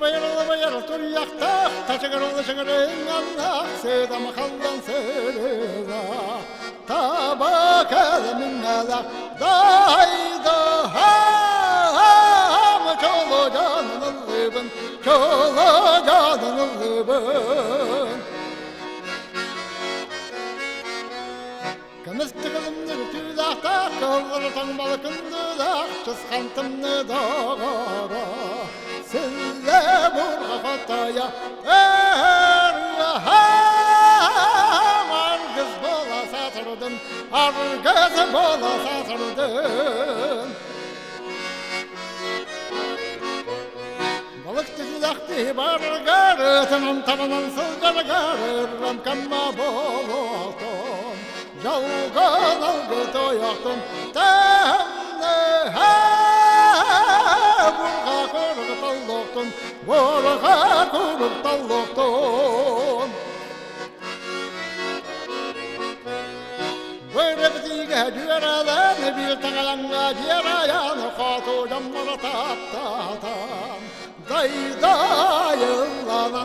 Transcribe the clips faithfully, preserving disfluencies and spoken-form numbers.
bayırlı bayır turyakta taşıgırlı şıgırın Allah sevdam kaldan sevda tabak elimin ala dayda ham çolu canın libin çolu canın libin Kımıstıkılımdır tüydakta kıvır tanmalı kındıdak çızkantımlı dağara Sille burga fataya ervaham Argız bola satırdın, argız bola satırdın Balık tüydakti bargarı, tamam tamamın sılgargarı Ramkamma bolotun, yalgan algı toyaktun Temne burga kuruk talloktun, burga kuruk talloktun Böyle bitiğe düğerelen bir tağalanga diğerayan Katu camlara tap tatan Dayda yıllanan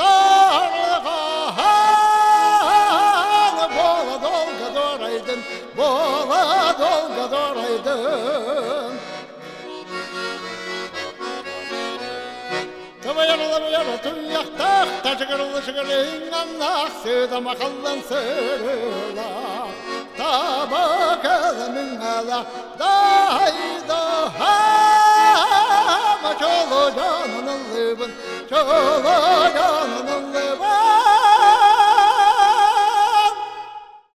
dargahan Bola dolga doraydın, bola dolga doraydın Tabayarlı bayarlı tuyyakta taşıgırlı şıgırın Allah sevdam akallan sırla Tabak elimin ala dayda ham Çolu canının libin, çolu canının libin